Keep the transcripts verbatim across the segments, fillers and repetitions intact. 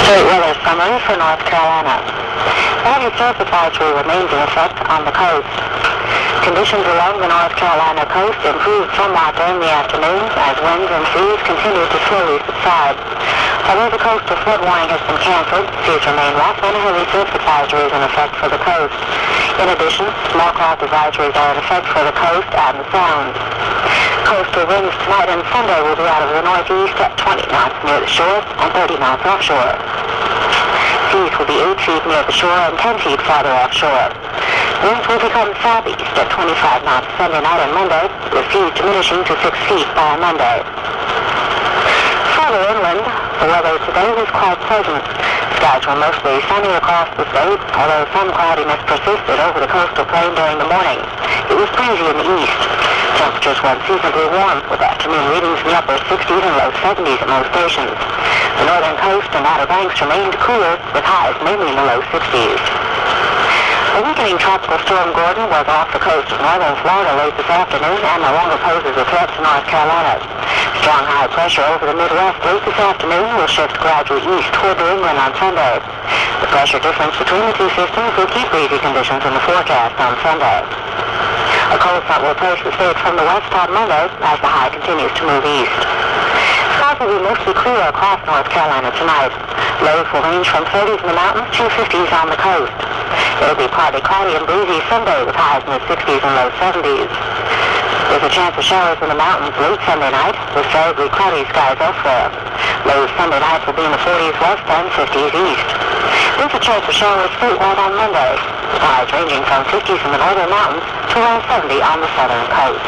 Straight weather summary for North Carolina. A heavy surf advisory remains in effect on the coast. Conditions along the North Carolina coast improved somewhat during the afternoon as winds and seas continued to slowly subside. Although the coastal flood warning has been canceled, seas remain rough and a heavy surf advisory is in effect for the coast. In addition, small craft advisories are in effect for the coast and the Sound. Coastal winds tonight and Sunday will be out of the northeast at twenty knots near the shore and thirty knots offshore. Seas will be eight feet near the shore and ten feet farther offshore. Winds will become southeast at twenty-five knots Sunday night and Monday, with seas diminishing to six feet by Monday. Further inland, the weather today was quite pleasant. Skies were mostly sunny across the state, although some cloudiness persisted over the coastal plain during the morning. It was breezy in the east. Temperatures were unseasonably warm, with afternoon readings in the upper sixties and low seventies at most stations. The northern coast and Outer Banks remained cooler, with highs mainly in the low sixties. A weakening tropical storm Gordon was off the coast of northern Florida late this afternoon and no longer poses a threat to North Carolina. Strong high pressure over the Midwest late this afternoon will shift gradually east toward New England on Sunday. The pressure difference between the two systems will keep breezy conditions in the forecast on Sunday. A cold front will approach the state from the west on Monday as the high continues to move east. Skies will be mostly clear across North Carolina tonight. Lows will range from thirties in the mountains to fifties on the coast. It will be partly cloudy and breezy Sunday with highs in the sixties and low seventies. There's a chance of showers in the mountains late Sunday night with fairly cloudy skies elsewhere. Lows Sunday night will be in the forties west and fifties east. There's a chance of showers statewide on Monday, with highs ranging from fifties in the northern mountains to around seventy on the southern coast.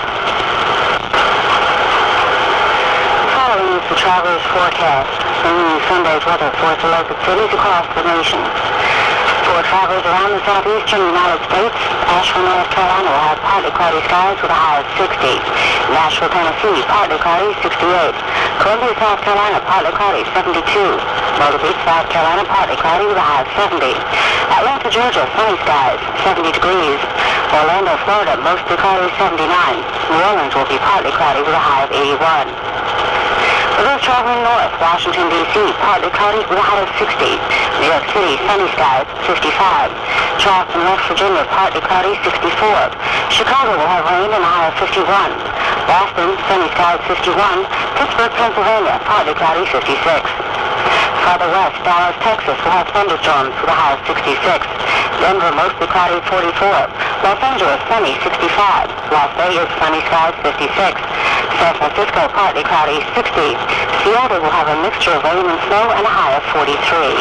Following is the traveler's forecast, bringing Sunday's weather for selected cities across the nation. For travelers around the southeastern United States, Asheville, North Carolina will have partly cloudy skies with a high of sixty. Nashville, Tennessee, partly cloudy, sixty-eight. Columbia, South Carolina, partly cloudy, seventy-two. Myrtle Beach, South Carolina, partly cloudy with a high of seventy. Atlanta, Georgia, sunny skies, seventy degrees. Orlando, Florida, mostly cloudy, seventy-nine. New Orleans will be partly cloudy with a high of eighty-one. For those traveling north, Washington, D C, partly cloudy with a high of sixty. New York City, sunny skies, fifty-five. Charleston, West Virginia, partly cloudy, sixty-four. Chicago will have rain and a high of fifty-one. Boston, sunny skies, fifty-one. Pittsburgh, Pennsylvania, partly cloudy, fifty-six. Farther west, Dallas, Texas will have thunderstorms with a high of sixty-six. Denver, mostly cloudy, forty-four. Los Angeles, sunny, sixty-five. Las Vegas, sunny skies, fifty-six. San Francisco, partly cloudy, sixty. Seattle will have a mixture of rain and snow and a high of forty-three.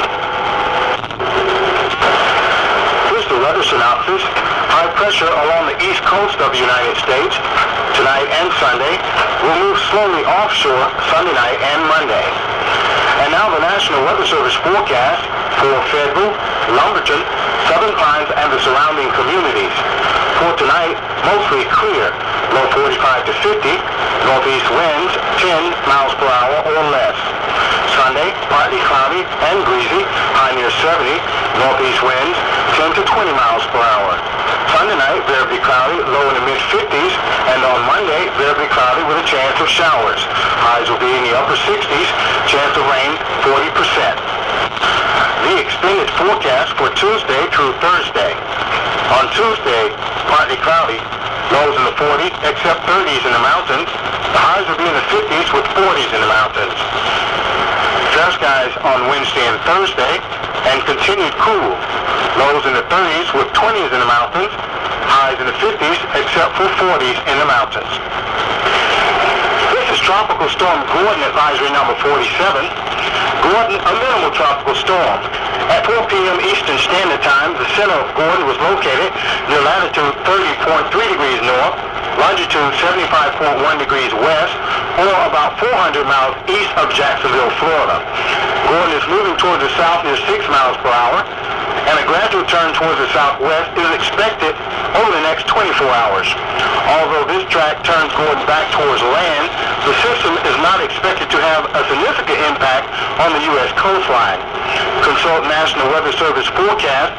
Here's the weather synopsis. High pressure along the east coast of the United States tonight and Sunday will move slowly offshore Sunday night and Monday. And now the National Weather Service forecast for Fayetteville, Lumberton, Southern Pines, and the surrounding communities. For tonight, mostly clear, low forty-five to fifty, northeast winds ten miles per hour or less. Sunday, partly cloudy and breezy, high near seventy, northeast winds ten to twenty miles per hour. Sunday night, variably cloudy, low in the mid-fifties, and on Monday, variably cloudy with a chance of showers. Highs will be in the upper sixties, chance of rain forty percent. The extended forecast for Tuesday through Thursday. On Tuesday, partly cloudy, lows in the forties, except thirties in the mountains. The highs will be in the fifties with forties in the mountains. Fair skies on Wednesday and Thursday, and continued cool. Lows in the thirties with twenties in the mountains. Highs in the fifties, except for forties in the mountains. This is Tropical Storm Gordon Advisory number forty-seven. Gordon, a minimal tropical storm. At four p.m. Eastern Standard Time, the center of Gordon was located near latitude thirty point three degrees north, longitude seventy-five point one degrees west, or about four hundred miles east of Jacksonville, Florida. Gordon is moving towards the south near six miles per hour, and a gradual turn towards the southwest is expected over the next twenty-four hours. Although this track turns Gordon back towards land, the system is not expected to have a significant impact on the U S coastline. Consult National Weather Service forecasts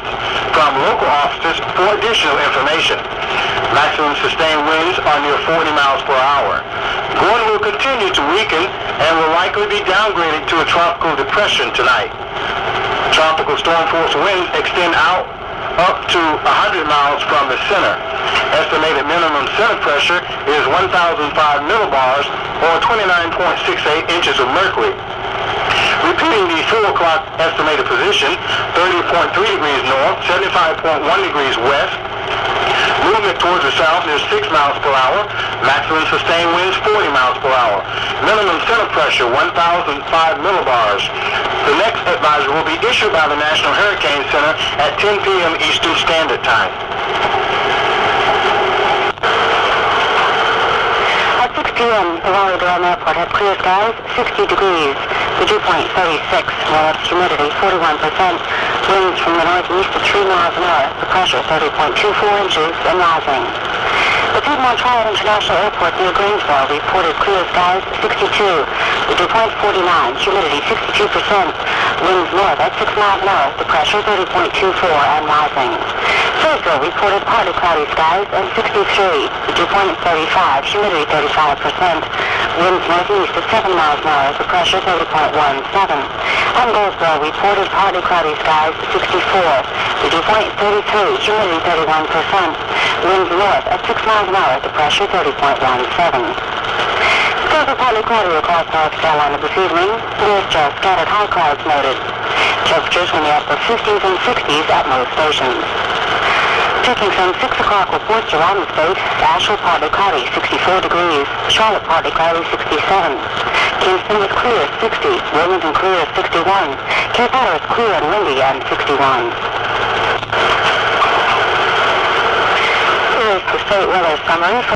from local officers for additional information. Maximum sustained winds are near forty miles per hour. Gordon will continue to weaken and will likely be downgraded to a tropical depression tonight. Tropical storm force winds extend out up to one hundred miles from the center. Estimated minimum center pressure is one thousand five millibars or twenty-nine point six eight inches of mercury. Repeating the four o'clock estimated position, thirty point three degrees north, seventy-five point one degrees west. Movement towards the south is six miles per hour. Maximum sustained winds forty miles per hour. Minimum center pressure one thousand five millibars. The next advisory will be issued by the National Hurricane Center at ten p m Eastern Standard Time. At six p m, the Raleigh-Durham Airport has clear skies, sixty degrees. The dew point thirty-six, relative humidity forty-one percent. Winds from the northeast at three miles an hour. The pressure thirty point two four inches and rising. The Piedmont Triad International Airport near Greensboro reported clear skies, sixty-two. The dew point forty-nine, humidity sixty-two percent. Winds north at six miles an hour. The pressure thirty point two four and rising. Fayetteville reported partly cloudy skies and sixty-three. The dew point thirty-five, humidity thirty-five percent. Winds northeast at seven miles an hour. The pressure thirty point one seven. And Goldsboro reported partly cloudy skies, sixty-four. The dew point thirty-three, humidity thirty-one percent. Winds north at six miles an hour. The pressure thirty point one seven. Skies are partly cloudy across North Carolina this evening. There's just scattered high clouds noted. Temperatures in the upper fifties and sixties at most stations. Taking some six o'clock reports around the state, Asheville partly cloudy, sixty-four degrees. Charlotte partly cloudy, sixty-seven. Kingston was clear, sixty. Wilmington clear, sixty-one. Cape Hatteras clear and windy and sixty-one. Here's the state weather summary.